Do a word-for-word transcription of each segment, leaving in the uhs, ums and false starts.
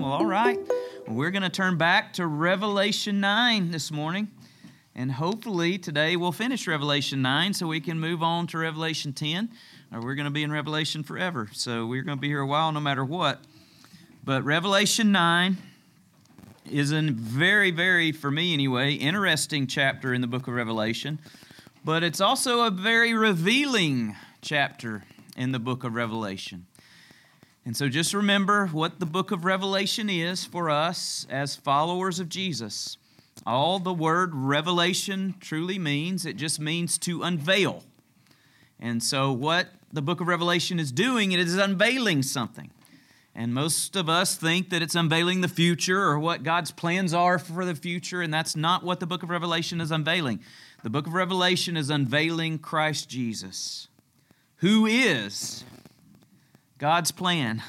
Well, all right. We're going to turn back to Revelation nine this morning. And hopefully today we'll finish Revelation nine so we can move on to Revelation ten. Or we're going to be in Revelation forever. So we're going to be here a while no matter what. But Revelation nine is a very, very, for me anyway, interesting chapter in the book of Revelation. But it's also a very revealing chapter in the book of Revelation. And so just remember what the book of Revelation is for us as followers of Jesus. All the word revelation truly means, it just means to unveil. And so what the book of Revelation is doing, it is unveiling something. And most of us think that it's unveiling the future or what God's plans are for the future, and that's not what the book of Revelation is unveiling. The book of Revelation is unveiling Christ Jesus, who is God's plan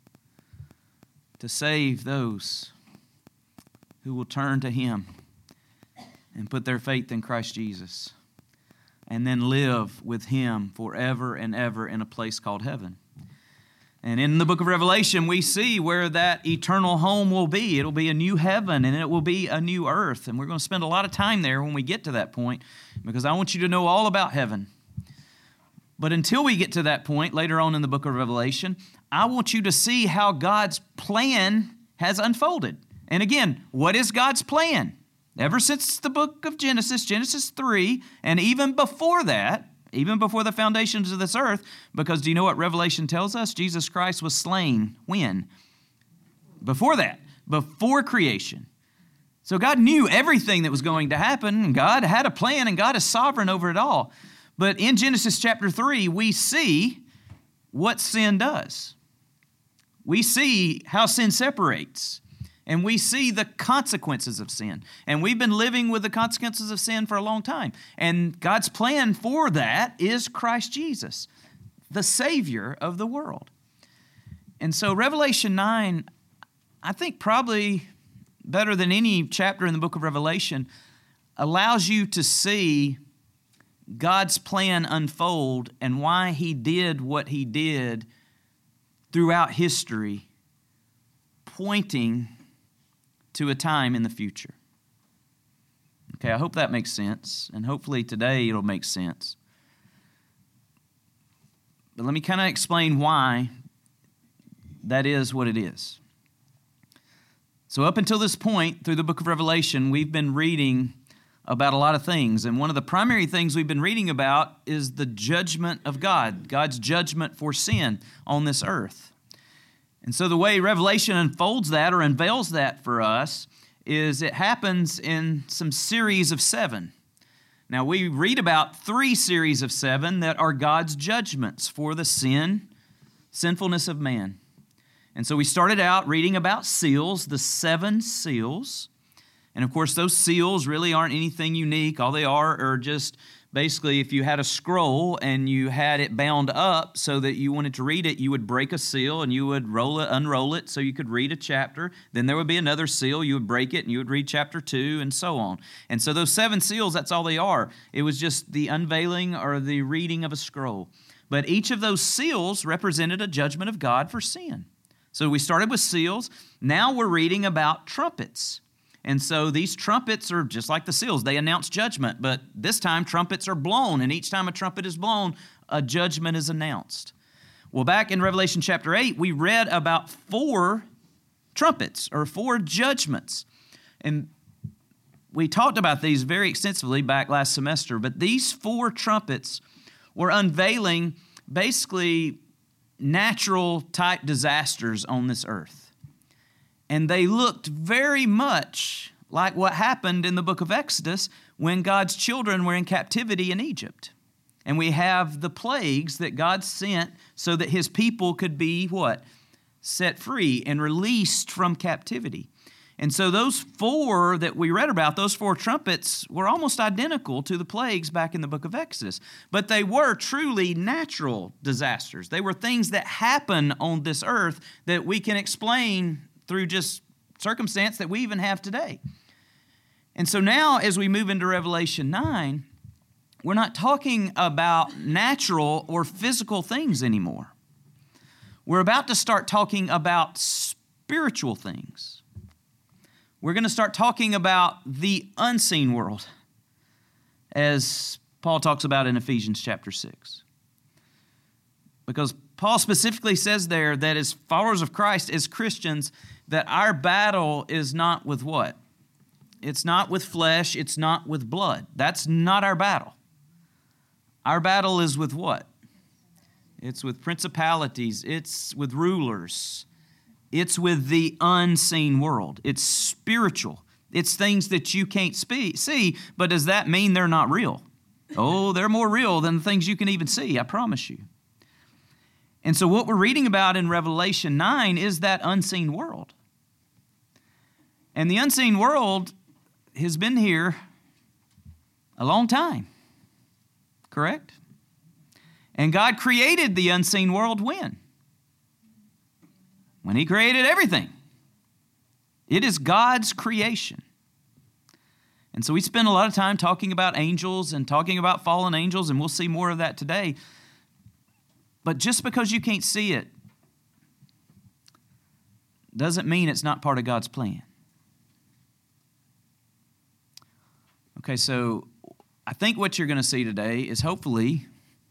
to save those who will turn to Him and put their faith in Christ Jesus and then live with Him forever and ever in a place called heaven. And in the book of Revelation, we see where that eternal home will be. It'll be a new heaven and it will be a new earth. And we're going to spend a lot of time there when we get to that point because I want you to know all about heaven. But until we get to that point later on in the book of Revelation, I want you to see how God's plan has unfolded. And again, what is God's plan? Ever since the book of Genesis, Genesis three, and even before that, even before the foundations of this earth, because do you know what Revelation tells us? Jesus Christ was slain. When? Before that. Before creation. So God knew everything that was going to happen. God had a plan, and God is sovereign over it all. But in Genesis chapter three, we see what sin does. We see how sin separates. And we see the consequences of sin. And we've been living with the consequences of sin for a long time. And God's plan for that is Christ Jesus, the Savior of the world. And so Revelation nine, I think probably better than any chapter in the book of Revelation, allows you to see God's plan unfold and why He did what He did throughout history, pointing to a time in the future. Okay, I hope that makes sense, and hopefully today it'll make sense. But let me kind of explain why that is what it is. So up until this point, through the book of Revelation, we've been reading about a lot of things, and one of the primary things we've been reading about is the judgment of God, God's judgment for sin on this earth. And so the way Revelation unfolds that or unveils that for us is it happens in some series of seven. Now we read about three series of seven that are God's judgments for the sin, sinfulness of man. And so we started out reading about seals, the seven seals. And of course those seals really aren't anything unique. All they are are just basically, if you had a scroll and you had it bound up so that you wanted to read it, you would break a seal and you would roll it, unroll it so you could read a chapter. Then there would be another seal. You would break it and you would read chapter two and so on. And so those seven seals, that's all they are. It was just the unveiling or the reading of a scroll. But each of those seals represented a judgment of God for sin. So we started with seals. Now we're reading about trumpets. And so these trumpets are just like the seals. They announce judgment, but this time trumpets are blown, and each time a trumpet is blown, a judgment is announced. Well, back in Revelation chapter eight, we read about four trumpets or four judgments. And we talked about these very extensively back last semester, but these four trumpets were unveiling basically natural type disasters on this earth. And they looked very much like what happened in the book of Exodus when God's children were in captivity in Egypt. And we have the plagues that God sent so that His people could be what? Set free and released from captivity. And so those four that we read about, those four trumpets, were almost identical to the plagues back in the book of Exodus. But they were truly natural disasters. They were things that happen on this earth that we can explain through just circumstance that we even have today. And so now as we move into Revelation nine, we're not talking about natural or physical things anymore. We're about to start talking about spiritual spiritual things. We're going to start talking about the unseen world, as Paul talks about in Ephesians chapter six. Because Paul specifically says there that as followers of Christ, as Christians, that our battle is not with what? It's not with flesh, it's not with blood. That's not our battle. Our battle is with what? It's with principalities, it's with rulers, it's with the unseen world. It's spiritual. It's things that you can't spe- see, but does that mean they're not real? Oh, they're more real than the things you can even see, I promise you. And so what we're reading about in Revelation nine is that unseen world. And the unseen world has been here a long time, correct? And God created the unseen world when? When He created everything. It is God's creation. And so we spend a lot of time talking about angels and talking about fallen angels, and we'll see more of that today. But just because you can't see it doesn't mean it's not part of God's plan. Okay, so I think what you're going to see today is hopefully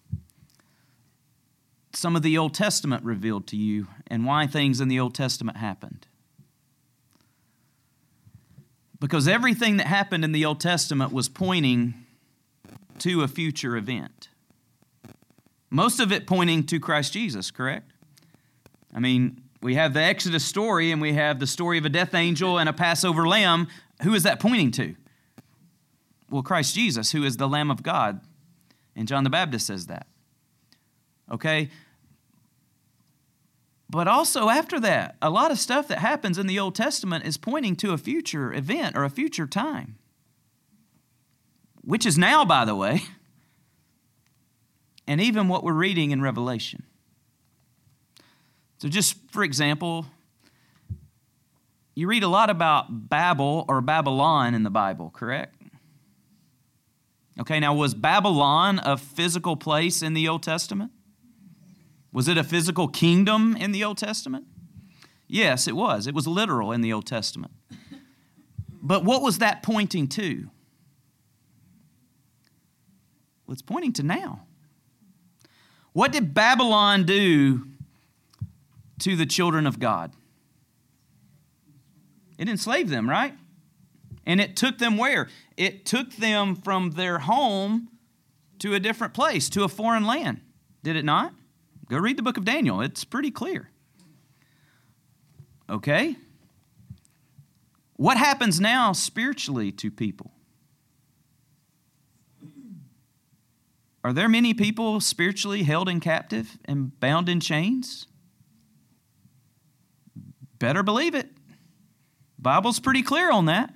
some of the Old Testament revealed to you and why things in the Old Testament happened. Because everything that happened in the Old Testament was pointing to a future event. Most of it pointing to Christ Jesus, correct? I mean, we have the Exodus story and we have the story of a death angel and a Passover lamb. Who is that pointing to? Well, Christ Jesus, who is the Lamb of God. And John the Baptist says that. Okay? But also after that, a lot of stuff that happens in the Old Testament is pointing to a future event or a future time. Which is now, by the way. And even what we're reading in Revelation. So just for example, you read a lot about Babel or Babylon in the Bible, correct? Okay, now was Babylon a physical place in the Old Testament? Was it a physical kingdom in the Old Testament? Yes, it was. It was literal in the Old Testament. But what was that pointing to? Well, it's pointing to now. What did Babylon do to the children of God? It enslaved them, right? And it took them where? It took them from their home to a different place, to a foreign land. Did it not? Go read the book of Daniel. It's pretty clear. Okay? What happens now spiritually to people? Are there many people spiritually held in captive and bound in chains? Better believe it. Bible's pretty clear on that.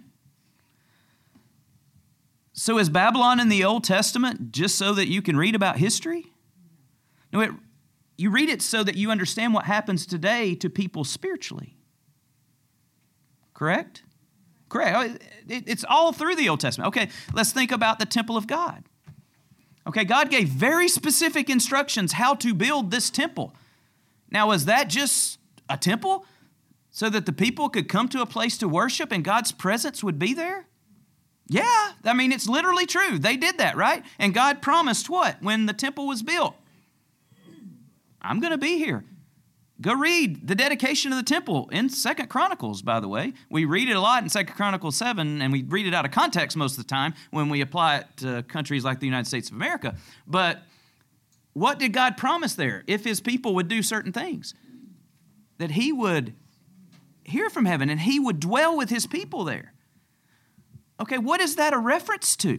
So is Babylon in the Old Testament just so that you can read about history? No, it, you read it so that you understand what happens today to people spiritually. Correct? Correct. It, it's all through the Old Testament. Okay, let's think about the temple of God. Okay, God gave very specific instructions how to build this temple. Now, is that just a temple so that the people could come to a place to worship and God's presence would be there? Yeah, I mean, it's literally true. They did that, right? And God promised what? When the temple was built, I'm going to be here. Go read the dedication of the temple in Second Chronicles, by the way. We read it a lot in Second Chronicles seven, and we read it out of context most of the time when we apply it to countries like the United States of America. But what did God promise there? If His people would do certain things, that He would hear from heaven and He would dwell with His people there. Okay, what is that a reference to?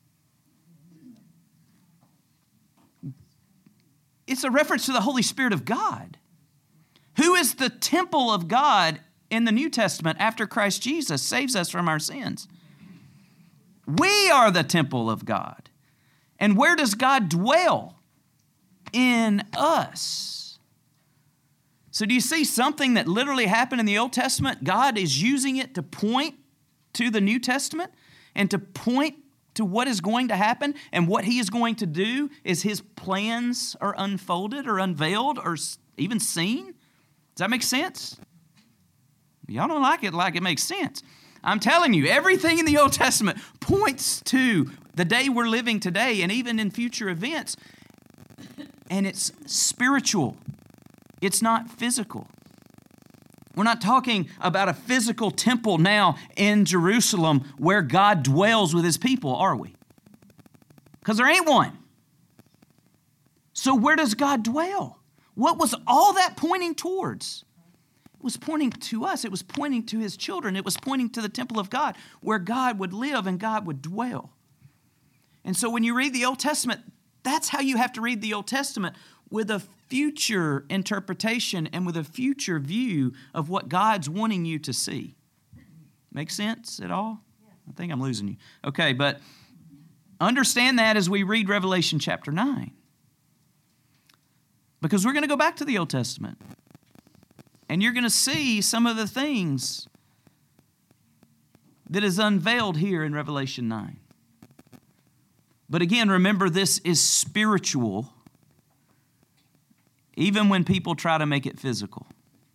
It's a reference to the Holy Spirit of God. Who is the temple of God in the New Testament after Christ Jesus saves us from our sins? We are the temple of God. And where does God dwell? In us. So do you see something that literally happened in the Old Testament? God is using it to point to the New Testament and to point to what is going to happen, and what He is going to do is His plans are unfolded or unveiled or even seen. Does that make sense? Y'all don't like it like it makes sense. I'm telling you, everything in the Old Testament points to the day we're living today and even in future events. And it's spiritual. It's not physical. We're not talking about a physical temple now in Jerusalem where God dwells with his people, are we? Because there ain't one. So where does God dwell? What was all that pointing towards? It was pointing to us. It was pointing to his children. It was pointing to the temple of God where God would live and God would dwell. And so when you read the Old Testament, that's how you have to read the Old Testament, with a future interpretation and with a future view of what God's wanting you to see. Make sense at all? I think I'm losing you. Okay, but understand that as we read Revelation chapter nine. Because we're going to go back to the Old Testament. And you're going to see some of the things that is unveiled here in Revelation nine. But again, remember, this is spiritual, even when people try to make it physical.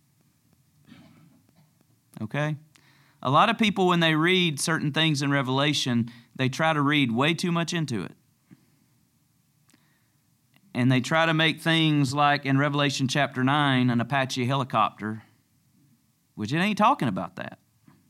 Okay? A lot of people, when they read certain things in Revelation, they try to read way too much into it. And they try to make things like in Revelation chapter nine, an Apache helicopter, which it ain't talking about that.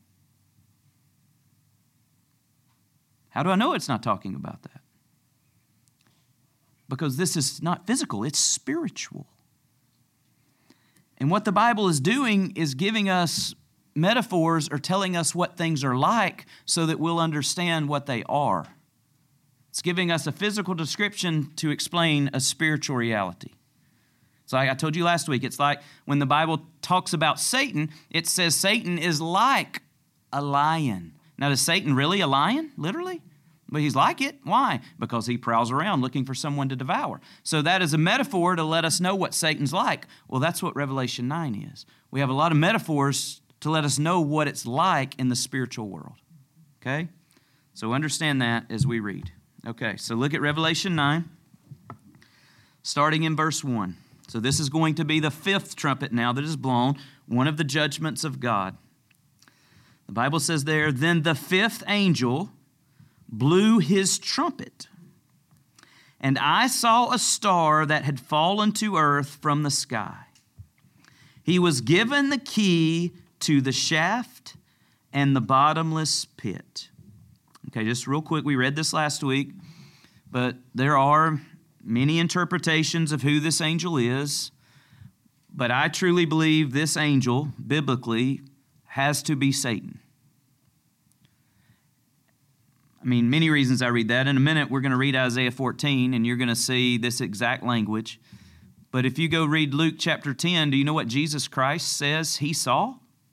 How do I know it's not talking about that? Because this is not physical, it's spiritual. And what the Bible is doing is giving us metaphors or telling us what things are like so that we'll understand what they are. It's giving us a physical description to explain a spiritual reality. So like I told you last week, it's like when the Bible talks about Satan, it says Satan is like a lion. Now, is Satan really a lion, literally? But he's like it. Why? Because he prowls around looking for someone to devour. So that is a metaphor to let us know what Satan's like. Well, that's what Revelation nine is. We have a lot of metaphors to let us know what it's like in the spiritual world. Okay? So understand that as we read. Okay, so look at Revelation nine, starting in verse one. So this is going to be the fifth trumpet now that is blown, one of the judgments of God. The Bible says there, then the fifth angel blew his trumpet, and I saw a star that had fallen to earth from the sky. He was given the key to the shaft and the bottomless pit. Okay, just real quick, we read this last week, but there are many interpretations of who this angel is, but I truly believe this angel, biblically, has to be Satan. I mean, many reasons I read that. In a minute, we're going to read Isaiah fourteen, and you're going to see this exact language. But if you go read Luke chapter ten, do you know what Jesus Christ says he saw?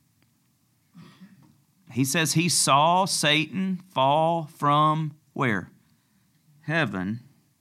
He says he saw Satan fall from where? Heaven.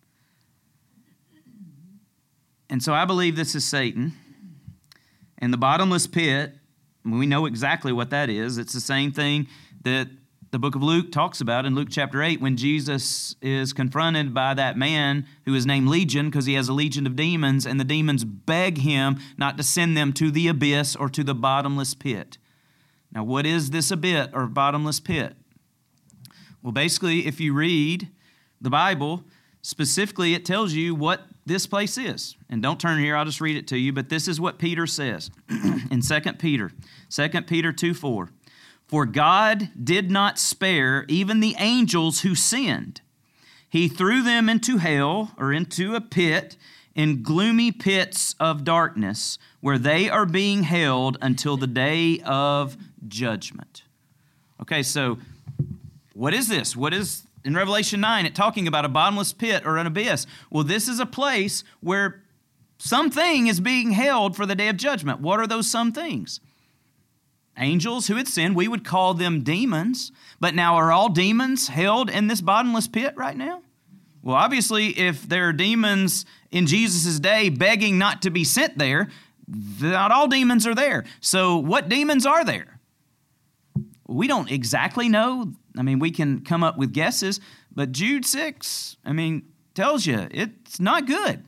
And so I believe this is Satan. And the bottomless pit, we know exactly what that is. It's the same thing that the book of Luke talks about in Luke chapter eight when Jesus is confronted by that man who is named Legion because he has a legion of demons, and the demons beg him not to send them to the abyss or to the bottomless pit. Now, what is this abyss or bottomless pit? Well, basically, if you read the Bible, specifically it tells you what this place is. And don't turn here, I'll just read it to you, but this is what Peter says in Second Peter, Second Peter two four. For God did not spare even the angels who sinned. He threw them into hell, or into a pit, in gloomy pits of darkness, where they are being held until the day of judgment. Okay, so what is this? What is, in Revelation nine, it talking about a bottomless pit or an abyss? Well, this is a place where something is being held for the day of judgment. What are those some things? Angels who had sinned, we would call them demons. But now, are all demons held in this bottomless pit right now? Well, obviously, if there are demons in Jesus' day begging not to be sent there, not all demons are there. So what demons are there? We don't exactly know. I mean, we can come up with guesses, but Jude six, I mean, tells you it's not good.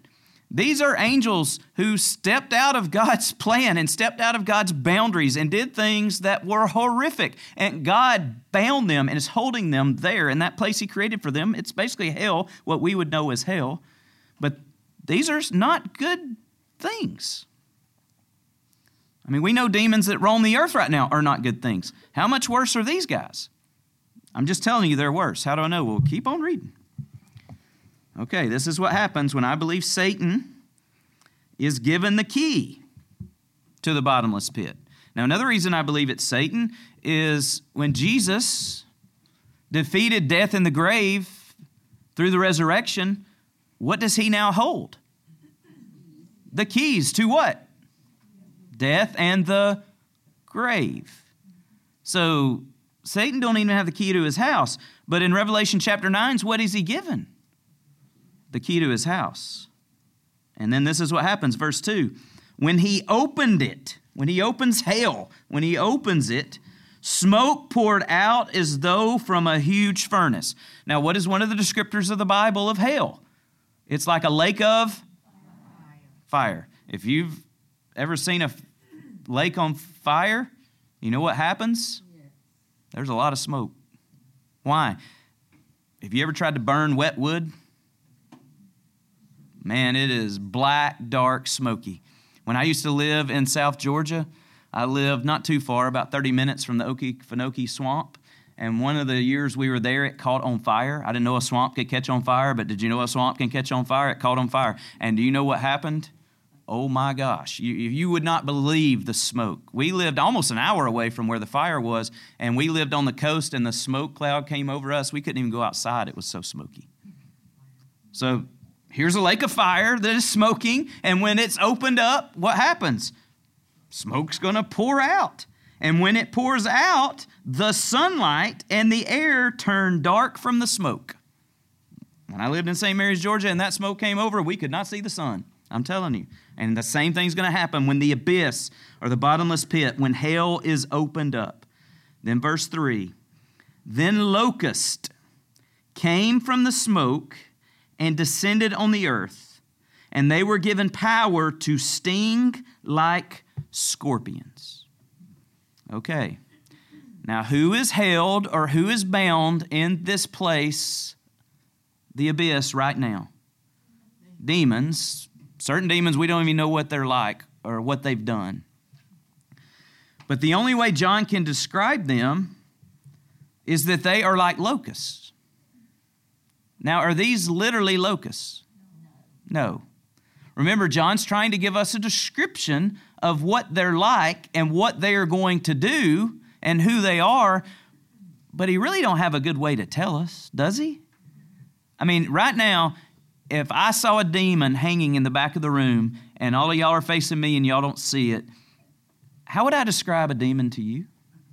These are angels who stepped out of God's plan and stepped out of God's boundaries and did things that were horrific. And God bound them and is holding them there in that place he created for them. It's basically hell, what we would know as hell. But these are not good things. I mean, we know demons that roam the earth right now are not good things. How much worse are these guys? I'm just telling you they're worse. How do I know? Well, keep on reading. Okay, this is what happens when I believe Satan is given the key to the bottomless pit. Now, another reason I believe it's Satan is when Jesus defeated death in the grave through the resurrection, what does he now hold? The keys to what? Death and the grave. So Satan don't even have the key to his house. But in Revelation chapter nine, what is he given? The key to his house. And then this is what happens, verse two. When he opened it, when he opens hell, when he opens it, smoke poured out as though from a huge furnace. Now, what is one of the descriptors of the Bible of hell? It's like a lake of fire. If you've ever seen a lake on fire, you know what happens? There's a lot of smoke. Why? Have you ever tried to burn wet wood? Man, it is black, dark, smoky. When I used to live in South Georgia, I lived not too far, about thirty minutes from the Okefenokee Swamp. And one of the years we were there, it caught on fire. I didn't know a swamp could catch on fire, but did you know a swamp can catch on fire? It caught on fire. And do you know what happened? Oh my gosh, you, you would not believe the smoke. We lived almost an hour away from where the fire was, and we lived on the coast, and the smoke cloud came over us. We couldn't even go outside. It was so smoky. So here's a lake of fire that is smoking, and when it's opened up, what happens? Smoke's going to pour out. And when it pours out, the sunlight and the air turn dark from the smoke. When I lived in Saint Mary's, Georgia, and that smoke came over, we could not see the sun. I'm telling you. And the same thing's going to happen when the abyss or the bottomless pit, when hell is opened up. Then verse three, then locust came from the smoke and descended on the earth, and they were given power to sting like scorpions. Okay. Now, who is held or who is bound in this place, the abyss, right now? Demons. Certain demons, we don't even know what they're like or what they've done. But the only way John can describe them is that they are like locusts. Now, are these literally locusts? No. Remember, John's trying to give us a description of what they're like and what they are going to do and who they are, but he really don't have a good way to tell us, does he? I mean, right now, if I saw a demon hanging in the back of the room and all of y'all are facing me and y'all don't see it, how would I describe a demon to you?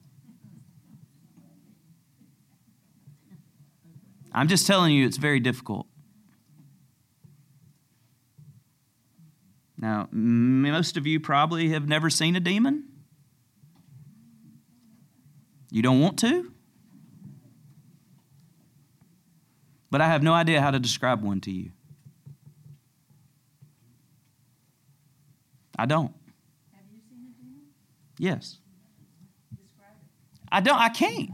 I'm just telling you, it's very difficult. Now, most of you probably have never seen a demon. You don't want to? But I have no idea how to describe one to you. I don't. Have you seen a demon? Yes. Describe it. I don't. I can't.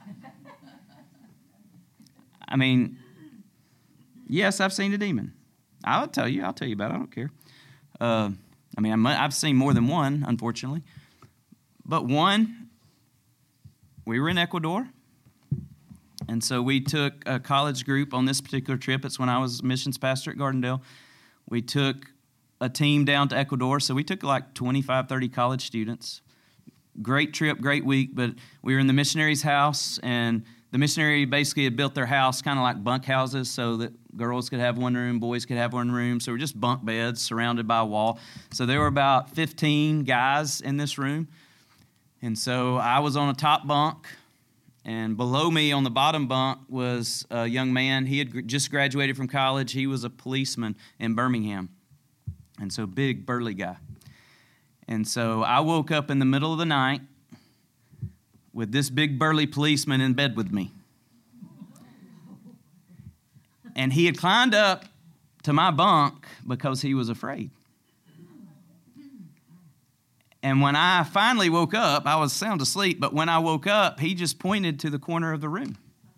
I mean, yes, I've seen a demon. I'll tell you. I'll tell you about it. I don't care. Uh, I mean, I'm, I've seen more than one, unfortunately. But one, we were in Ecuador. And so we took a college group on this particular trip. It's when I was missions pastor at Gardendale. We took a team down to Ecuador. So we took like twenty-five, thirty college students. Great trip, great week. But we were in the missionary's house, and the missionary basically had built their house kind of like bunk houses so that girls could have one room, boys could have one room. So we're just bunk beds surrounded by a wall. So there were about fifteen guys in this room. And so I was on a top bunk. And below me on the bottom bunk was a young man. He had just graduated from college. He was a policeman in Birmingham. And so big, burly guy. And so I woke up in the middle of the night with this big, burly policeman in bed with me. And he had climbed up to my bunk because he was afraid. And when I finally woke up, I was sound asleep, but when I woke up, he just pointed to the corner of the room.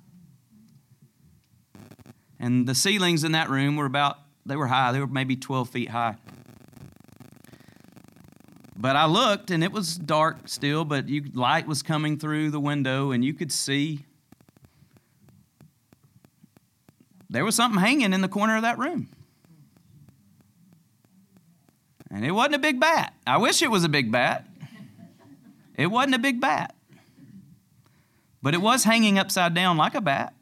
And the ceilings in that room were about, they were high, they were maybe twelve feet high. But I looked, and it was dark still, but you, light was coming through the window, and you could see there was something hanging in the corner of that room. And it wasn't a big bat. I wish it was a big bat. It wasn't a big bat. But it was hanging upside down like a bat.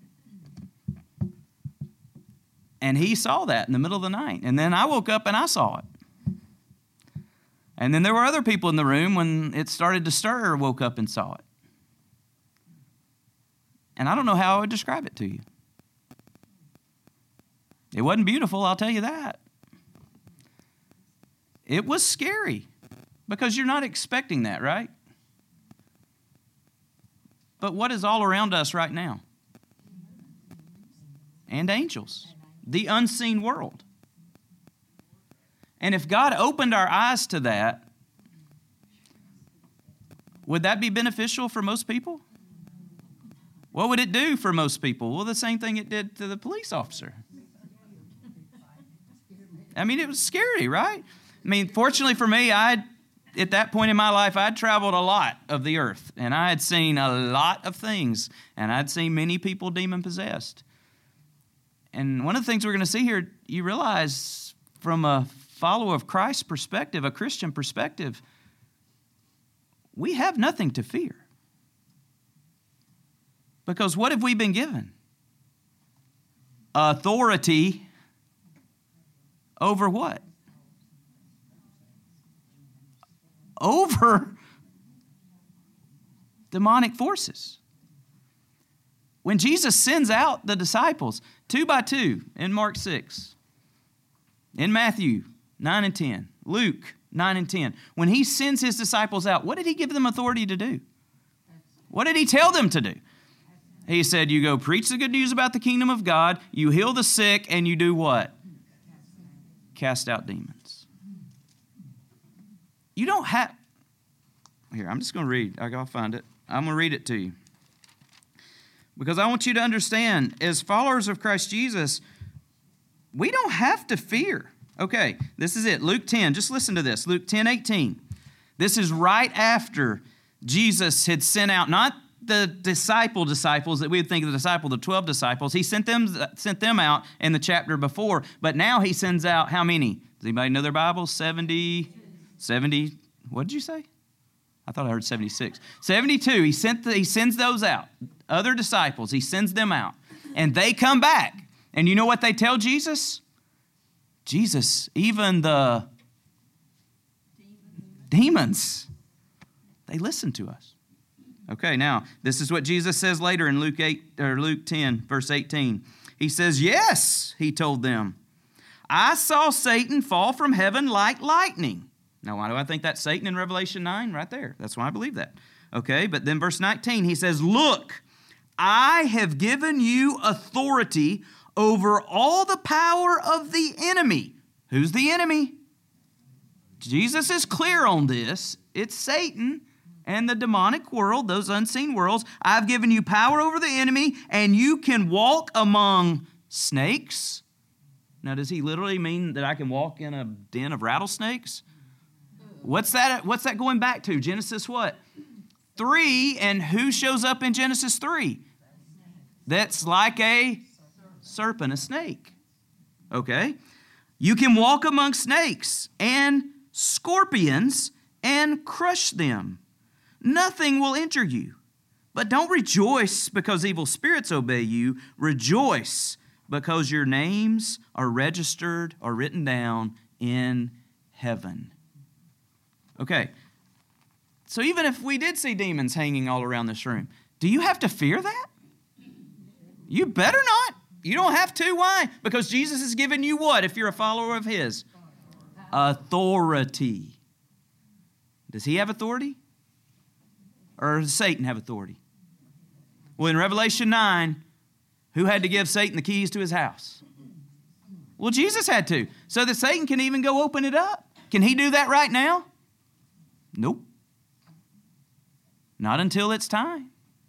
And he saw that in the middle of the night. And then I woke up and I saw it. And then there were other people in the room when it started to stir, woke up and saw it. And I don't know how I would describe it to you. It wasn't beautiful, I'll tell you that. It was scary because you're not expecting that, right? But what is all around us right now? And angels, the unseen world. And if God opened our eyes to that, would that be beneficial for most people? What would it do for most people? Well, the same thing it did to the police officer. I mean, it was scary, right? I mean, fortunately for me, I, at that point in my life, I'd traveled a lot of the earth, and I had seen a lot of things, and I'd seen many people demon-possessed. And one of the things we're going to see here, you realize from a follower of Christ's perspective, a Christian perspective, we have nothing to fear. Because what have we been given? Authority over what? Over demonic forces. When Jesus sends out the disciples, two by two, in Mark six, in Matthew nine and ten, Luke nine and ten, when he sends his disciples out, what did he give them authority to do? What did he tell them to do? He said, you go preach the good news about the kingdom of God, you heal the sick, and you do what? Cast out demons. You don't have... Here, I'm just going to read. I'll find it. I'm going to read it to you. Because I want you to understand, as followers of Christ Jesus, we don't have to fear. Okay, this is it. Luke ten. Just listen to this. Luke ten eighteen. This is right after Jesus had sent out, not the disciple disciples that we would think of the disciple, the twelve disciples. He sent them, sent them out in the chapter before, but now he sends out how many? Does anybody know their Bible? seventy, seventy, what did you say? I thought I heard seventy-six. seventy-two, he, sent the, he sends those out. Other disciples, he sends them out. And they come back. And you know what they tell Jesus? Jesus, even the demons, demons they listen to us. Okay, now, this is what Jesus says later in Luke eight or Luke ten, verse eighteen. He says, yes, he told them, I saw Satan fall from heaven like lightning. Now, why do I think that's Satan in Revelation nine? Right there. That's why I believe that. Okay, but then verse nineteen, he says, look, I have given you authority over all the power of the enemy. Who's the enemy? Jesus is clear on this. It's Satan and the demonic world, those unseen worlds. I've given you power over the enemy, and you can walk among snakes. Now, does he literally mean that I can walk in a den of rattlesnakes? What's that? What's that going back to? Genesis what? three, and who shows up in Genesis three? That's like a serpent, a snake. Okay? You can walk among snakes and scorpions and crush them. Nothing will injure you. But don't rejoice because evil spirits obey you. Rejoice because your names are registered or written down in heaven. Okay, so even if we did see demons hanging all around this room, do you have to fear that? You better not. You don't have to. Why? Because Jesus has given you what if you're a follower of his? Authority. Does he have authority? Or does Satan have authority? Well, in Revelation nine, who had to give Satan the keys to his house? Well, Jesus had to, so that Satan can even go open it up. Can he do that right now? Nope. Not until it's time.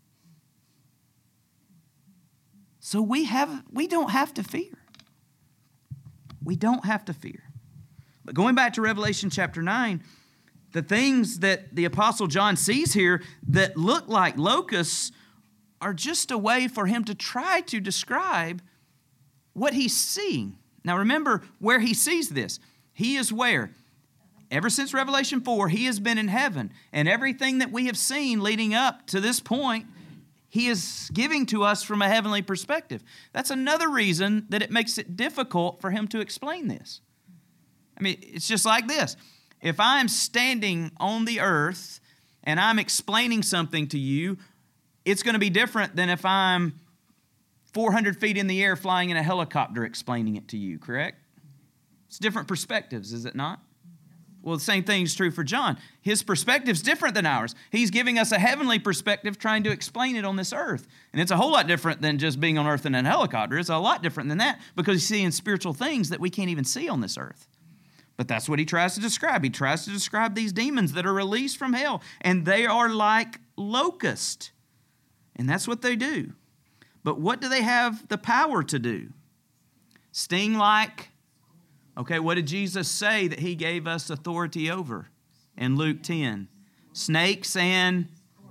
So we have we don't have to fear. We don't have to fear. But going back to Revelation chapter nine, the things that the Apostle John sees here that look like locusts are just a way for him to try to describe what he's seeing. Now remember where he sees this. He is where? Ever since Revelation four, he has been in heaven. And everything that we have seen leading up to this point, he is giving to us from a heavenly perspective. That's another reason that it makes it difficult for him to explain this. I mean, it's just like this. If I'm standing on the earth and I'm explaining something to you, it's going to be different than if I'm four hundred feet in the air flying in a helicopter explaining it to you, correct? It's different perspectives, is it not? Well, the same thing is true for John. His perspective's different than ours. He's giving us a heavenly perspective trying to explain it on this earth. And it's a whole lot different than just being on earth in a helicopter. It's a lot different than that because he's seeing spiritual things that we can't even see on this earth. But that's what he tries to describe. He tries to describe these demons that are released from hell, and they are like locusts. And that's what they do. But what do they have the power to do? Sting like... Okay, what did Jesus say that he gave us authority over in Luke ten? Snakes and...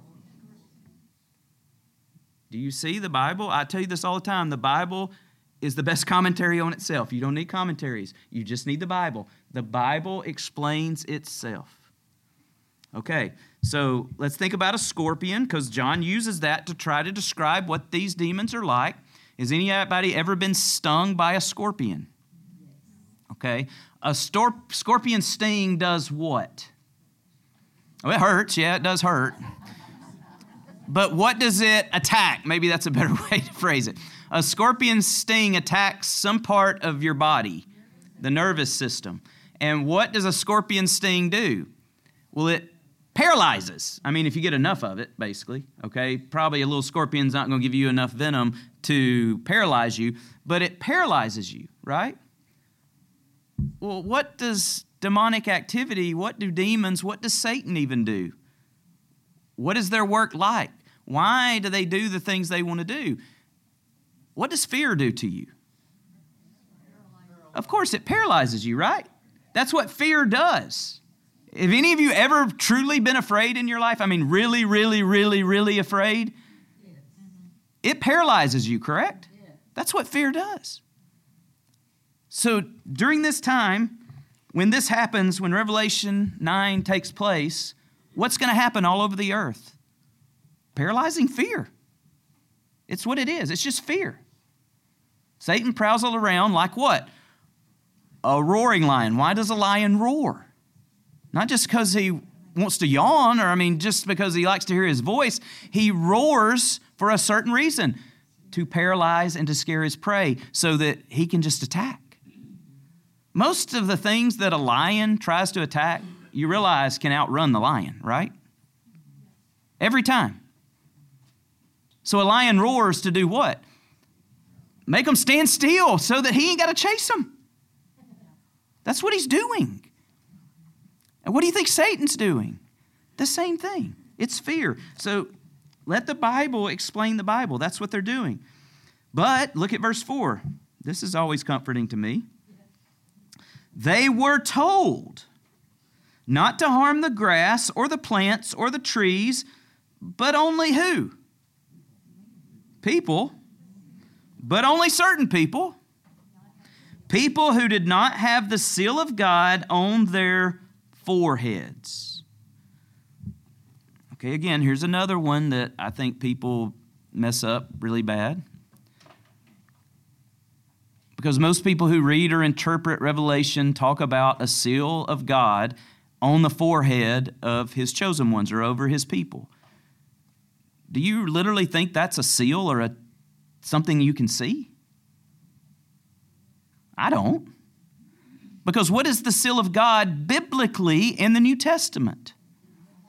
Do you see the Bible? I tell you this all the time. The Bible is the best commentary on itself. You don't need commentaries. You just need the Bible. The Bible explains itself. Okay, so let's think about a scorpion, because John uses that to try to describe what these demons are like. Has anybody ever been stung by a scorpion? Okay, a stor- scorpion sting does what? Oh, it hurts. Yeah, it does hurt. But what does it attack? Maybe that's a better way to phrase it. A scorpion sting attacks some part of your body, the nervous system. And what does a scorpion sting do? Well, it paralyzes. I mean, if you get enough of it, basically, okay? Probably a little scorpion's not going to give you enough venom to paralyze you, but it paralyzes you, right? Well, what does demonic activity, what do demons, what does Satan even do? What is their work like? Why do they do the things they want to do? What does fear do to you? Of course, it paralyzes you, right? That's what fear does. Have any of you ever truly been afraid in your life? I mean, really, really, really, really afraid? It paralyzes you, correct? That's what fear does. So during this time, when this happens, when Revelation nine takes place, what's going to happen all over the earth? Paralyzing fear. It's what it is. It's just fear. Satan prowls all around like what? A roaring lion. Why does a lion roar? Not just because he wants to yawn, or I mean, just because he likes to hear his voice. He roars for a certain reason, to paralyze and to scare his prey so that he can just attack. Most of the things that a lion tries to attack, you realize can outrun the lion, right? Every time. So a lion roars to do what? Make them stand still so that he ain't got to chase them. That's what he's doing. And what do you think Satan's doing? The same thing. It's fear. So let the Bible explain the Bible. That's what they're doing. But look at verse four. This is always comforting to me. They were told not to harm the grass or the plants or the trees, but only who? People. But only certain people. People who did not have the seal of God on their foreheads. Okay, again, here's another one that I think people mess up really bad. Because most people who read or interpret Revelation talk about a seal of God on the forehead of his chosen ones or over his people. Do you literally think that's a seal or a something you can see? I don't. Because what is the seal of God biblically in the New Testament?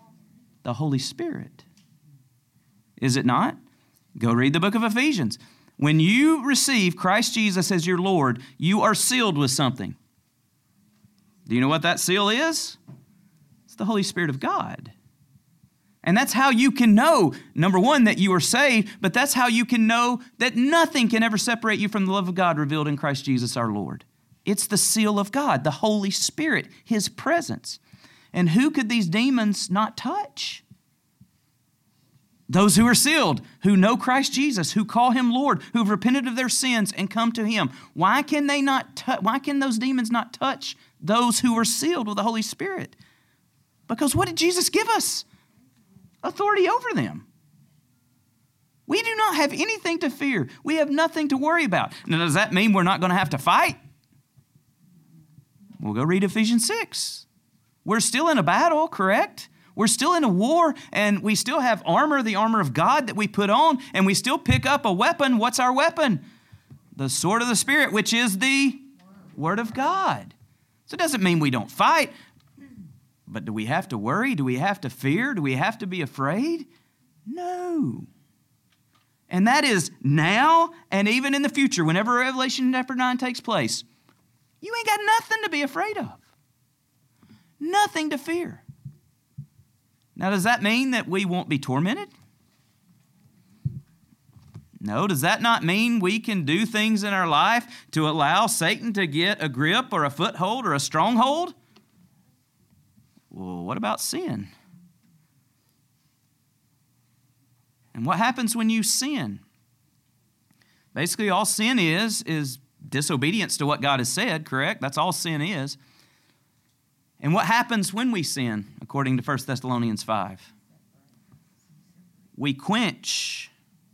The Holy Spirit. Is it not? Go read the book of Ephesians. When you receive Christ Jesus as your Lord, you are sealed with something. Do you know what that seal is? It's the Holy Spirit of God. And that's how you can know, number one, that you are saved, but that's how you can know that nothing can ever separate you from the love of God revealed in Christ Jesus our Lord. It's the seal of God, the Holy Spirit, His presence. And who could these demons not touch? Those who are sealed, who know Christ Jesus, who call Him Lord, who have repented of their sins and come to Him. Why can they not? Tu- why can those demons not touch those who are sealed with the Holy Spirit? Because what did Jesus give us? Authority over them. We do not have anything to fear. We have nothing to worry about. Now, does that mean we're not going to have to fight? We'll go read Ephesians six. We're still in a battle, correct? We're still in a war, and we still have armor, the armor of God that we put on, and we still pick up a weapon. What's our weapon? The sword of the Spirit, which is the Word of God. So it doesn't mean we don't fight, but do we have to worry? Do we have to fear? Do we have to be afraid? No. And that is now and even in the future, whenever Revelation chapter nine takes place. You ain't got nothing to be afraid of. Nothing to fear. Now, does that mean that we won't be tormented? No. Does that not mean we can do things in our life to allow Satan to get a grip or a foothold or a stronghold? Well, what about sin? And what happens when you sin? Basically, all sin is, is disobedience to what God has said, correct? That's all sin is. And what happens when we sin, according to First Thessalonians five? We quench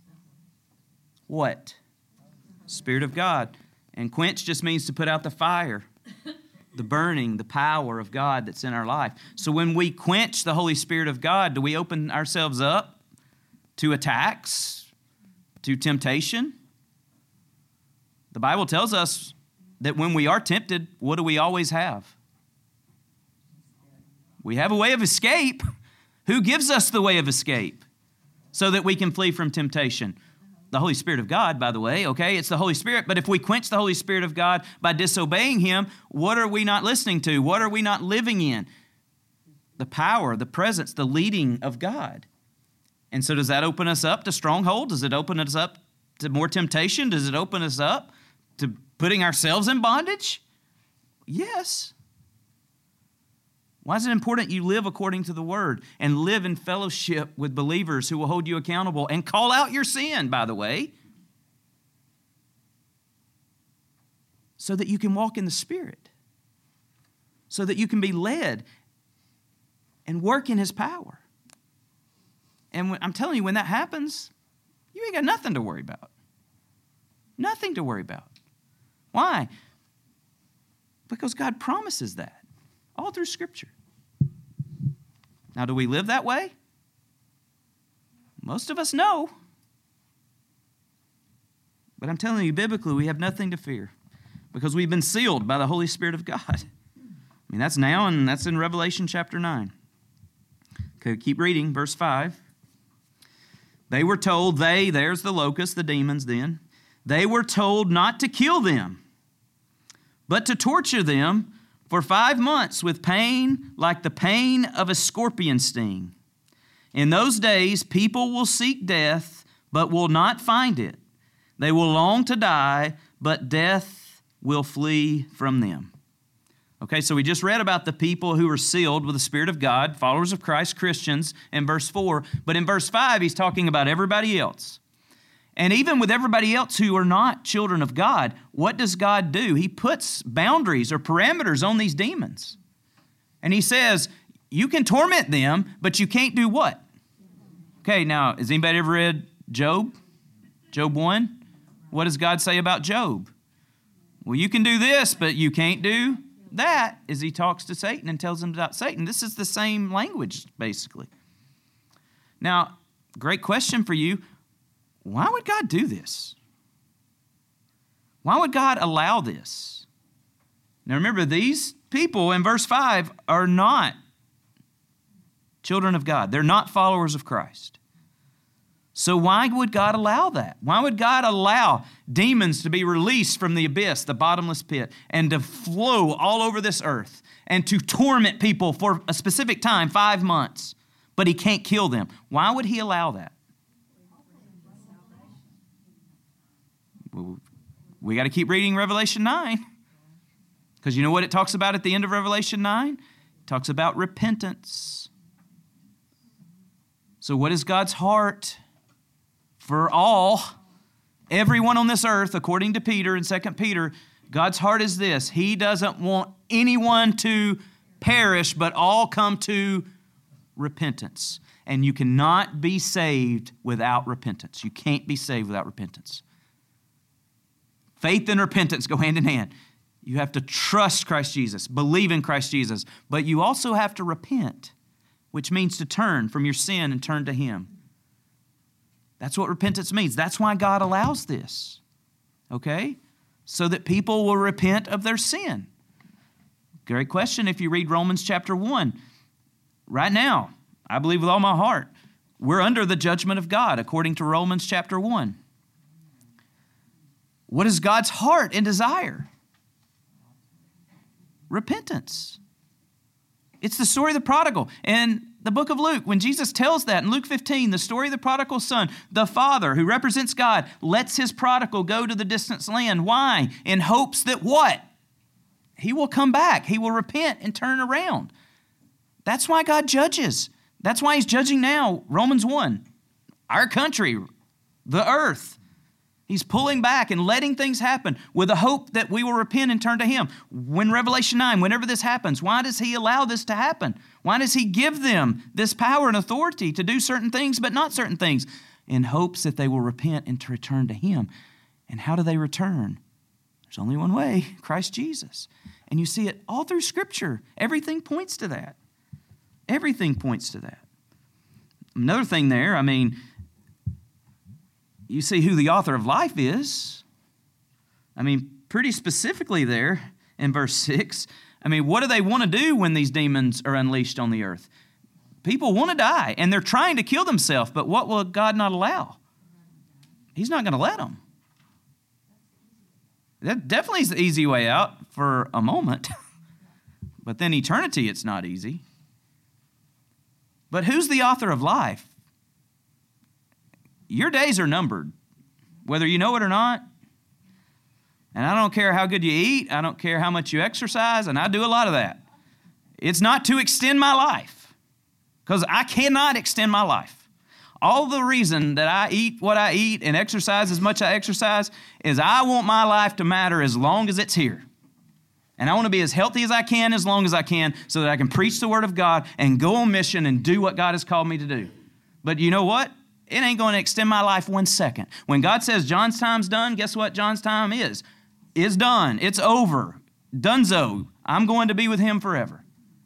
what? Spirit of God. And quench just means to put out the fire, the burning, the power of God that's in our life. So when we quench the Holy Spirit of God, do we open ourselves up to attacks, to temptation? The Bible tells us that when we are tempted, what do we always have? We have a way of escape. Who gives us the way of escape so that we can flee from temptation? The Holy Spirit of God, by the way, okay? It's the Holy Spirit. But if we quench the Holy Spirit of God by disobeying Him, what are we not listening to? What are we not living in? The power, the presence, the leading of God. And so does that open us up to stronghold? Does it open us up to more temptation? Does it open us up to putting ourselves in bondage? Yes. Why is it important you live according to the Word and live in fellowship with believers who will hold you accountable and call out your sin, by the way, so that you can walk in the Spirit, so that you can be led and work in His power. And when, I'm telling you, when that happens, you ain't got nothing to worry about. Nothing to worry about. Why? Because God promises that all through Scripture. Now, do we live that way? Most of us know. But I'm telling you, biblically, we have nothing to fear because we've been sealed by the Holy Spirit of God. I mean, that's now, and that's in Revelation chapter nine. Okay, keep reading, verse five. They were told, they, there's the locusts, the demons then, they were told not to kill them, but to torture them for five months with pain like the pain of a scorpion sting. In those days, people will seek death, but will not find it. They will long to die, but death will flee from them. Okay, so we just read about the people who are sealed with the Spirit of God, followers of Christ, Christians, in verse four. But in verse five, he's talking about everybody else. And even with everybody else who are not children of God, what does God do? He puts boundaries or parameters on these demons. And He says, you can torment them, but you can't do what? Okay, now, has anybody ever read Job? Job one? What does God say about Job? Well, you can do this, but you can't do that, as He talks to Satan and tells him about Satan. This is the same language, basically. Now, great question for you. Why would God do this? Why would God allow this? Now remember, these people in verse five are not children of God. They're not followers of Christ. So why would God allow that? Why would God allow demons to be released from the abyss, the bottomless pit, and to flow all over this earth and to torment people for a specific time, five months, but he can't kill them? Why would he allow that? Well, we got to keep reading Revelation nine, because you know what it talks about at the end of Revelation nine? It talks about repentance. So what is God's heart for all, everyone on this earth, according to Peter in Second Peter? God's heart is this: he doesn't want anyone to perish, but all come to repentance. And you cannot be saved without repentance. You can't be saved without repentance. Faith and repentance go hand in hand. You have to trust Christ Jesus, believe in Christ Jesus, but you also have to repent, which means to turn from your sin and turn to him. That's what repentance means. That's why God allows this, okay? So that people will repent of their sin. Great question if you read Romans chapter one. Right now, I believe with all my heart, we're under the judgment of God according to Romans chapter one. What is God's heart and desire? Repentance. It's the story of the prodigal. And the book of Luke, when Jesus tells that in Luke fifteen, the story of the prodigal son, the father who represents God lets his prodigal go to the distant land. Why? In hopes that what? He will come back. He will repent and turn around. That's why God judges. That's why he's judging now. Romans one, our country, the earth. He's pulling back and letting things happen with the hope that we will repent and turn to him. When Revelation nine, whenever this happens, why does he allow this to happen? Why does he give them this power and authority to do certain things but not certain things? In hopes that they will repent and to return to him. And how do they return? There's only one way, Christ Jesus. And you see it all through Scripture. Everything points to that. Everything points to that. Another thing there, I mean, you see who the author of life is. I mean, pretty specifically there in verse six. I mean, what do they want to do when these demons are unleashed on the earth? People want to die, and they're trying to kill themselves, but what will God not allow? He's not going to let them. That definitely is the easy way out for a moment. But then eternity, it's not easy. But who's the author of life? Your days are numbered, whether you know it or not. And I don't care how good you eat. I don't care how much you exercise, and I do a lot of that. It's not to extend my life, because I cannot extend my life. All the reason that I eat what I eat and exercise as much as I exercise is I want my life to matter as long as it's here. And I want to be as healthy as I can as long as I can so that I can preach the Word of God and go on mission and do what God has called me to do. But you know what? It ain't going to extend my life one second. When God says John's time's done, guess what John's time is? It's done. It's over. Dunzo. I'm going to be with him forever.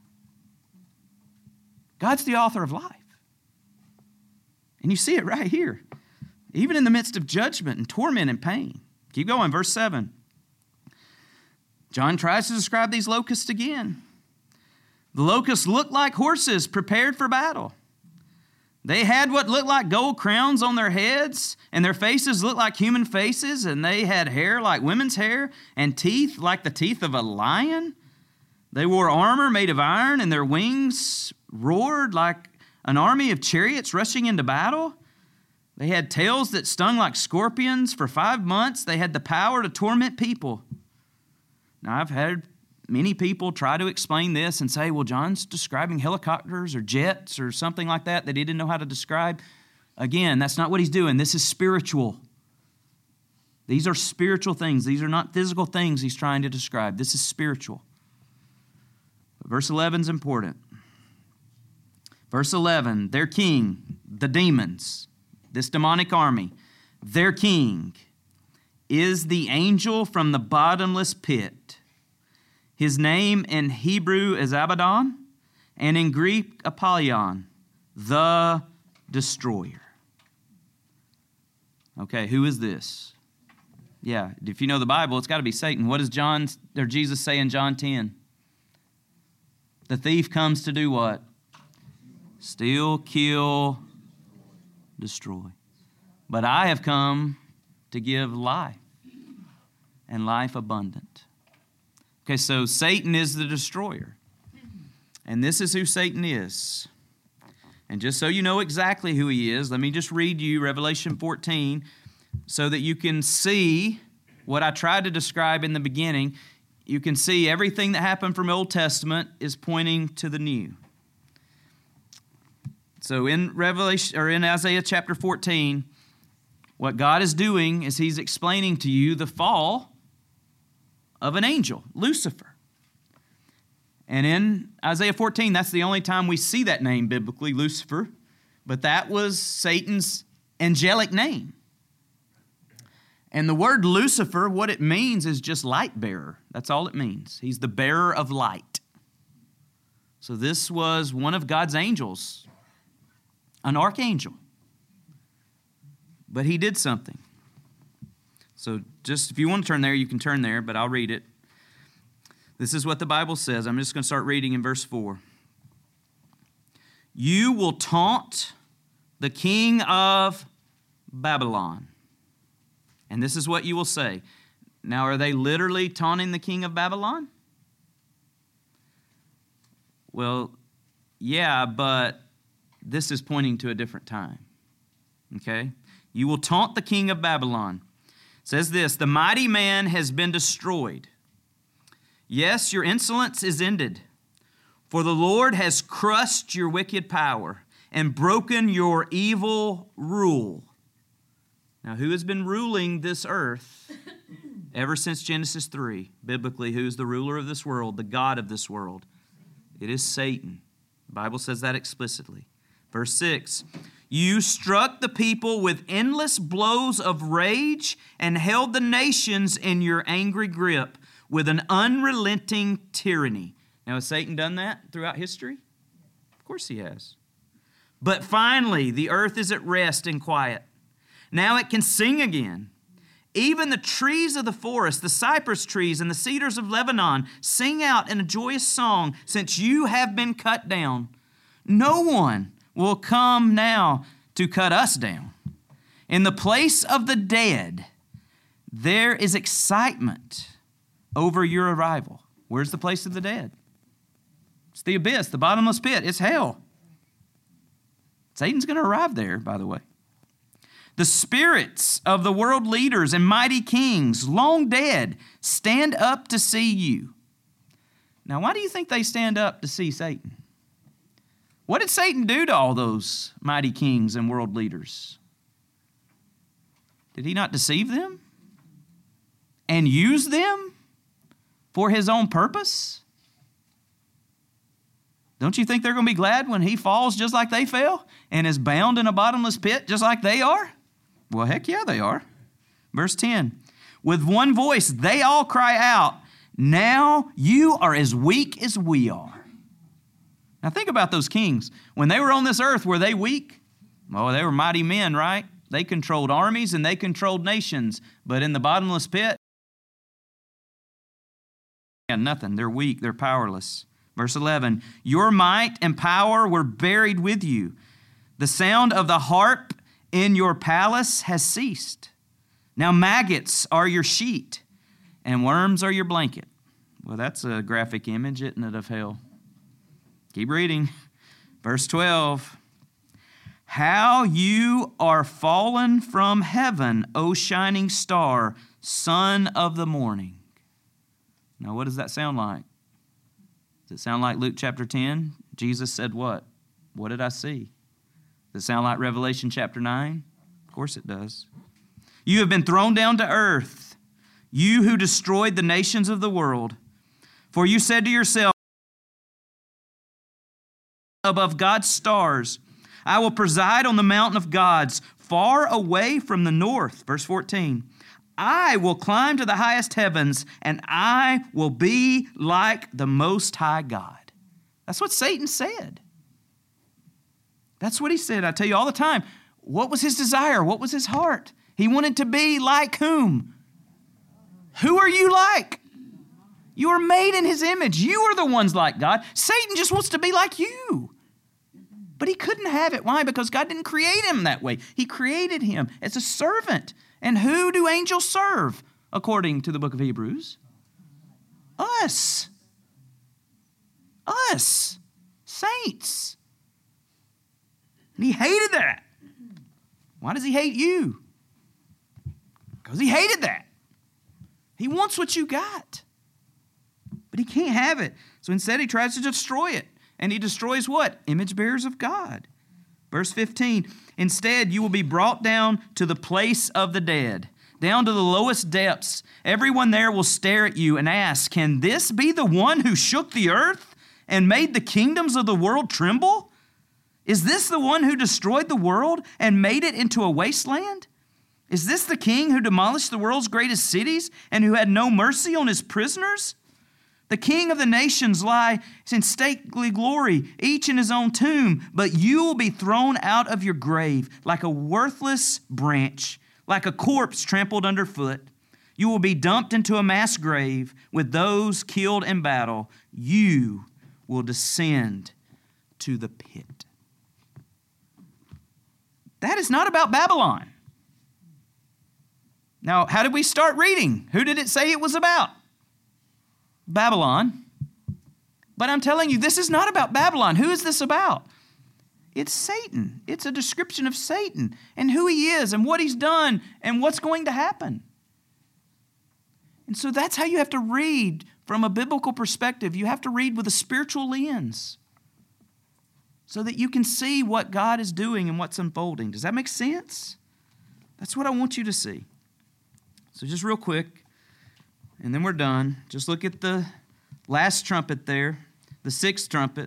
God's the author of life. And you see it right here. Even in the midst of judgment and torment and pain. Keep going, verse seven. John tries to describe these locusts again. The locusts looked like horses prepared for battle. They had what looked like gold crowns on their heads, and their faces looked like human faces, and they had hair like women's hair, and teeth like the teeth of a lion. They wore armor made of iron, and their wings roared like an army of chariots rushing into battle. They had tails that stung like scorpions. For five months, they had the power to torment people. Now, I've had many people try to explain this and say, well, John's describing helicopters or jets or something like that that he didn't know how to describe. Again, that's not what he's doing. This is spiritual. These are spiritual things. These are not physical things he's trying to describe. This is spiritual. But verse eleven is important. Verse eleven, their king, the demons, this demonic army, their king is the angel from the bottomless pit. His name in Hebrew is Abaddon, and in Greek, Apollyon, the destroyer. Okay, who is this? Yeah, if you know the Bible, it's got to be Satan. What does John or Jesus say in John ten? The thief comes to do what? Steal, kill, destroy. but I have come to give life and life abundant. Okay, so Satan is the destroyer. And this is who Satan is. And just so you know exactly who he is, let me just read you Revelation fourteen so that you can see what I tried to describe in the beginning. You can see everything that happened from Old Testament is pointing to the new. So in Revelation or in Isaiah chapter fourteen, what God is doing is he's explaining to you the fall of an angel, Lucifer. And in Isaiah fourteen, that's the only time we see that name biblically, Lucifer. But that was Satan's angelic name. And the word Lucifer, what it means is just light bearer. That's all it means. He's the bearer of light. So this was one of God's angels, an archangel. But he did something. So just if you want to turn there, you can turn there, but I'll read it. This is what the Bible says. I'm just going to start reading in verse four. You will taunt the king of Babylon. And this is what you will say. Now, are they literally taunting the king of Babylon? Well, yeah, but this is pointing to a different time. Okay? You will taunt the king of Babylon. It says this, the mighty man has been destroyed. Yes, your insolence is ended, for the Lord has crushed your wicked power and broken your evil rule. Now, who has been ruling this earth ever since Genesis three? Biblically, who is the ruler of this world, the God of this world? It is Satan. The Bible says that explicitly. Verse six, you struck the people with endless blows of rage and held the nations in your angry grip with an unrelenting tyranny. Now, has Satan done that throughout history? Of course he has. But finally, the earth is at rest and quiet. Now it can sing again. Even the trees of the forest, the cypress trees and the cedars of Lebanon, sing out in a joyous song since you have been cut down. No one will come now to cut us down. In the place of the dead, there is excitement over your arrival. Where's the place of the dead? It's the abyss, the bottomless pit. It's hell. Satan's going to arrive there, by the way. The spirits of the world leaders and mighty kings, long dead, stand up to see you. Now, why do you think they stand up to see Satan? What did Satan do to all those mighty kings and world leaders? Did he not deceive them and use them for his own purpose? Don't you think they're going to be glad when he falls just like they fell and is bound in a bottomless pit just like they are? Well, heck yeah, they are. Verse ten, with one voice they all cry out, now you are as weak as we are. Now think about those kings. When they were on this earth, were they weak? Oh, they were mighty men, right? They controlled armies and they controlled nations. But in the bottomless pit, yeah, nothing. They're weak. They're powerless. Verse eleven, your might and power were buried with you. The sound of the harp in your palace has ceased. Now maggots are your sheet and worms are your blanket. Well, that's a graphic image, isn't it, of hell? Keep reading. Verse twelve, how you are fallen from heaven, O shining star, son of the morning. Now, what does that sound like? Does it sound like Luke chapter ten? Jesus said what? What did I see? Does it sound like Revelation chapter nine? Of course it does. You have been thrown down to earth, you who destroyed the nations of the world. For you said to yourself, above God's stars, I will preside on the mountain of gods, far away from the north. Verse fourteen. I will climb to the highest heavens, and I will be like the Most High God. That's what Satan said. That's what he said. I tell you all the time, what was his desire? What was his heart? He wanted to be like whom? Who are you like? You are made in his image. You are the ones like God. Satan just wants to be like you. But he couldn't have it. Why? Because God didn't create him that way. He created him as a servant. And who do angels serve, according to the book of Hebrews? Us. Us. Saints. And he hated that. Why does he hate you? Because he hated that. He wants what you got. But he can't have it. So instead he tries to destroy it. And he destroys what? Image bearers of God. Verse fifteen, instead you will be brought down to the place of the dead, down to the lowest depths. Everyone there will stare at you and ask, can this be the one who shook the earth and made the kingdoms of the world tremble? Is this the one who destroyed the world and made it into a wasteland? Is this the king who demolished the world's greatest cities and who had no mercy on his prisoners? The king of the nations lies in stately glory, each in his own tomb, but you will be thrown out of your grave like a worthless branch, like a corpse trampled underfoot. You will be dumped into a mass grave with those killed in battle. You will descend to the pit. That is not about Babylon. Now, how did we start reading? Who did it say it was about? Babylon. But I'm telling you, this is not about Babylon. Who is this about? It's Satan. It's a description of Satan and who he is and what he's done and what's going to happen. And so that's how you have to read from a biblical perspective. You have to read with a spiritual lens so that you can see what God is doing and what's unfolding. Does that make sense? That's what I want you to see. So just real quick, and then we're done. Just look at the last trumpet there, the sixth trumpet.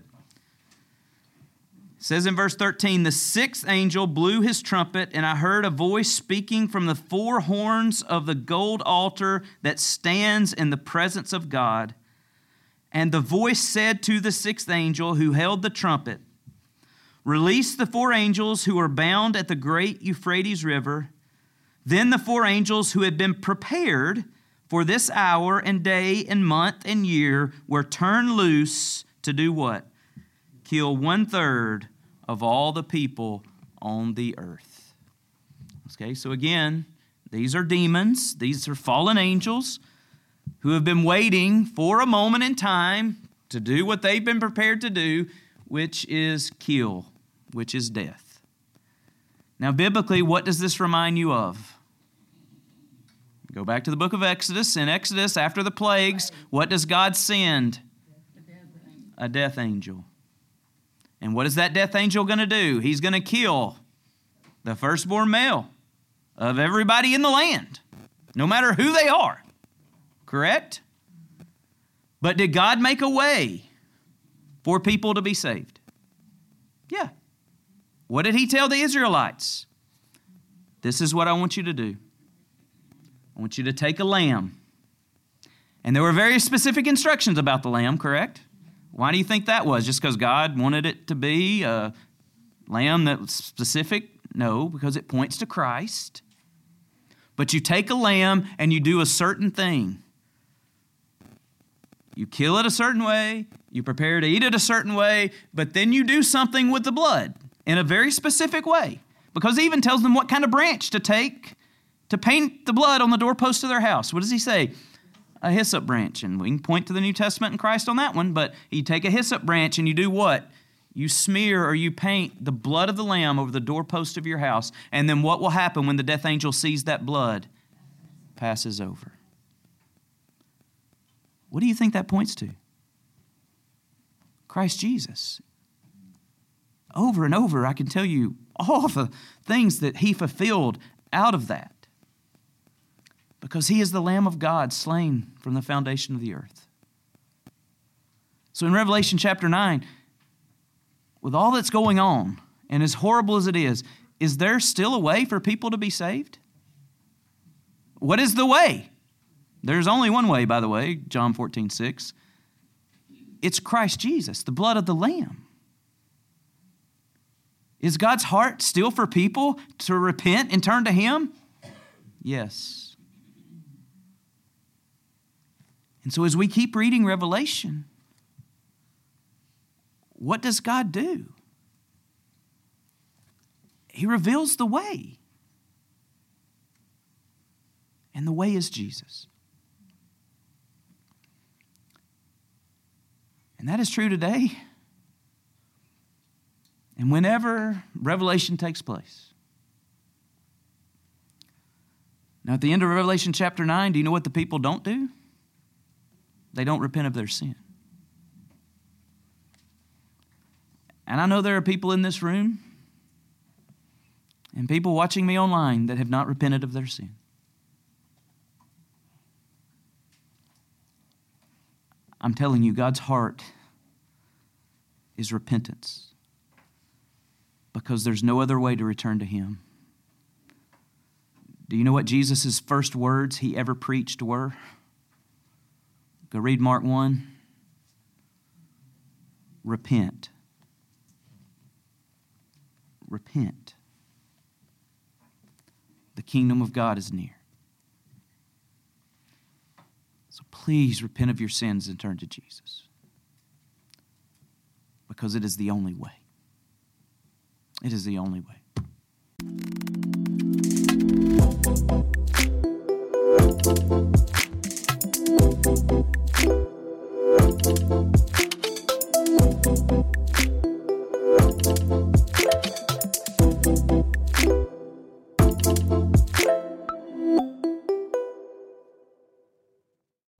It says in verse thirteen, the sixth angel blew his trumpet, and I heard a voice speaking from the four horns of the gold altar that stands in the presence of God. And the voice said to the sixth angel who held the trumpet, release the four angels who are bound at the great Euphrates River. Then the four angels who had been prepared for this hour and day and month and year were turned loose to do what? Kill one third of all the people on the earth. Okay, so again, these are demons. These are fallen angels who have been waiting for a moment in time to do what they've been prepared to do, which is kill, which is death. Now, biblically, what does this remind you of? Go back to the book of Exodus. In Exodus, after the plagues, what does God send? A death angel. And what is that death angel going to do? He's going to kill the firstborn male of everybody in the land, no matter who they are. Correct? But did God make a way for people to be saved? Yeah. What did he tell the Israelites? This is what I want you to do. I want you to take a lamb. And there were very specific instructions about the lamb, correct? Why do you think that was? Just because God wanted it to be a lamb that was specific? No, because it points to Christ. But you take a lamb and you do a certain thing. You kill it a certain way, you prepare to eat it a certain way, but then you do something with the blood in a very specific way. Because he even tells them what kind of branch to take to paint the blood on the doorpost of their house. What does he say? A hyssop branch. And we can point to the New Testament and Christ on that one, but you take a hyssop branch and you do what? You smear or you paint the blood of the lamb over the doorpost of your house. And then what will happen when the death angel sees that blood? Passes over. What do you think that points to? Christ Jesus. Over and over, I can tell you all the things that he fulfilled out of that. Because he is the Lamb of God slain from the foundation of the earth. So in Revelation chapter nine, with all that's going on, and as horrible as it is, is there still a way for people to be saved? What is the way? There's only one way, by the way, John fourteen six. It's Christ Jesus, the blood of the Lamb. Is God's heart still for people to repent and turn to him? Yes. And so as we keep reading Revelation, what does God do? He reveals the way. And the way is Jesus. And that is true today. And whenever revelation takes place. Now, at the end of Revelation chapter nine, do you know what the people don't do? They don't repent of their sin. And I know there are people in this room and people watching me online that have not repented of their sin. I'm telling you, God's heart is repentance because there's no other way to return to Him. Do you know what Jesus' first words He ever preached were? Go read Mark one. Repent. Repent. The kingdom of God is near. So please repent of your sins and turn to Jesus. Because it is the only way. It is the only way.